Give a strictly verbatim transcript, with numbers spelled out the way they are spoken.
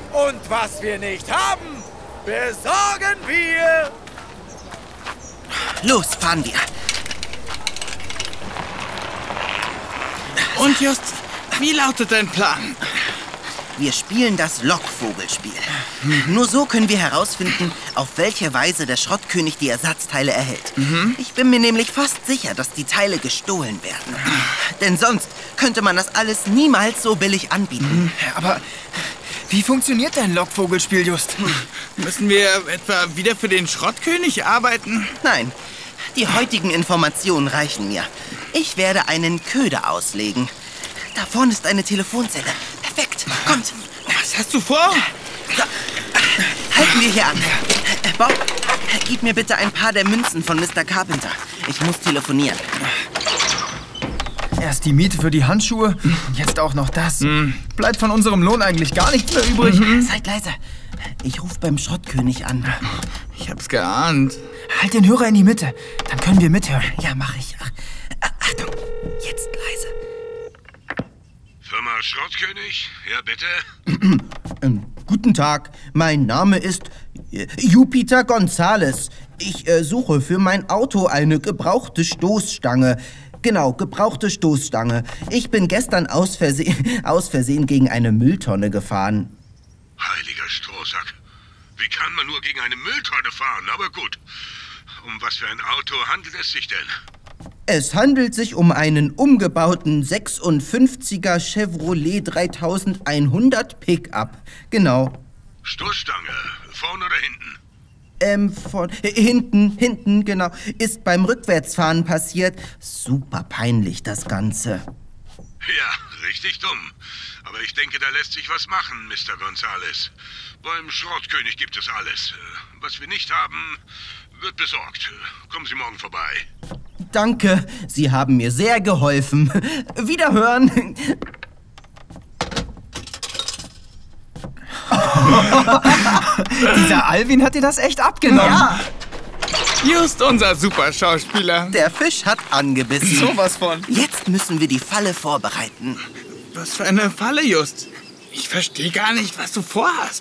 Und was wir nicht haben, besorgen wir. Los, fahren wir. Und Just, wie lautet dein Plan? Wir spielen das Lockvogelspiel. Nur so können wir herausfinden, auf welche Weise der Schrottkönig die Ersatzteile erhält. Mhm. Ich bin mir nämlich fast sicher, dass die Teile gestohlen werden. Denn sonst könnte man das alles niemals so billig anbieten. Mhm. Aber wie funktioniert dein Lockvogelspiel, Just? Müssen wir etwa wieder für den Schrottkönig arbeiten? Nein, die heutigen Informationen reichen mir. Ich werde einen Köder auslegen. Da vorne ist eine Telefonzelle. Perfekt, kommt. Was hast du vor? So, halten wir hier an. Bob, gib mir bitte ein paar der Münzen von Mister Carpenter. Ich muss telefonieren. Erst die Miete für die Handschuhe, jetzt auch noch das. Mhm. Bleibt von unserem Lohn eigentlich gar nichts mehr übrig. Mhm. Seid leise. Ich rufe beim Schrottkönig an. Ich hab's geahnt. Halt den Hörer in die Mitte, dann können wir mithören. Ja, mach ich. Ach, Achtung, jetzt leise. Firma Schrottkönig? Ja, bitte? ähm, guten Tag, mein Name ist äh, Jupiter Gonzales. Ich äh, suche für mein Auto eine gebrauchte Stoßstange. Genau, gebrauchte Stoßstange. Ich bin gestern aus Versehen, aus Versehen gegen eine Mülltonne gefahren. Heiliger Strohsack. Wie kann man nur gegen eine Mülltonne fahren? Aber gut. Um was für ein Auto handelt es sich denn? Es handelt sich um einen umgebauten sechsundfünfziger Chevrolet dreitausendeinhundert Pickup. Genau. Stoßstange, vorne oder hinten? Ähm, von... Äh, hinten, hinten, genau. Ist beim Rückwärtsfahren passiert. Super peinlich, das Ganze. Ja, richtig dumm. Aber ich denke, da lässt sich was machen, Mister Gonzales. Beim Schrottkönig gibt es alles. Was wir nicht haben, wird besorgt. Kommen Sie morgen vorbei. Danke, Sie haben mir sehr geholfen. Wiederhören. Dieser Alvin hat dir das echt abgenommen. Ja. Just unser Superschauspieler. Der Fisch hat angebissen. Sowas von. Jetzt müssen wir die Falle vorbereiten. Was für eine Falle, Just. Ich verstehe gar nicht, was du vorhast.